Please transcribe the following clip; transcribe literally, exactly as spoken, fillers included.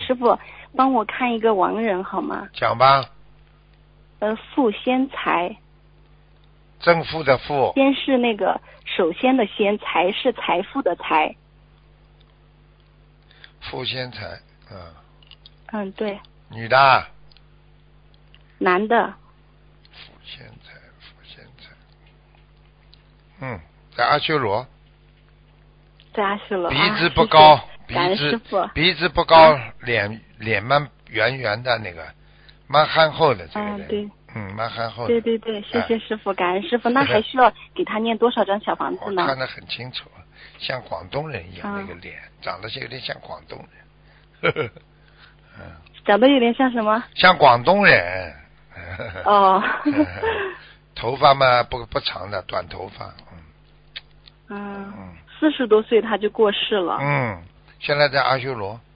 师傅帮我看一个亡人好吗？ 讲吧。 呃，傅先财。 正负的负。 先是那个首先的先，财是财富的财。 傅先财，嗯。 嗯，对。 女的。 男的。 傅先财，傅先财。嗯，在阿修罗。 在阿修罗。 鼻子不高， 啊、谢谢鼻子鼻子不高，啊、脸脸蛮圆圆的那个，蛮憨厚的这个人。 嗯，对。 嗯，蛮憨厚的。 对对对，谢谢师傅，感恩师傅。那还需要给他念多少张小房子呢？ 我看得很清楚，像广东人一样， 嗯、 那个脸长得有点像广东人。呵呵嗯。 长得有点像什么？ 像广东人。 哦。 头发嘛不不长的，短头发。 嗯。嗯。四十多岁他就过世了。 嗯，现在在阿修罗。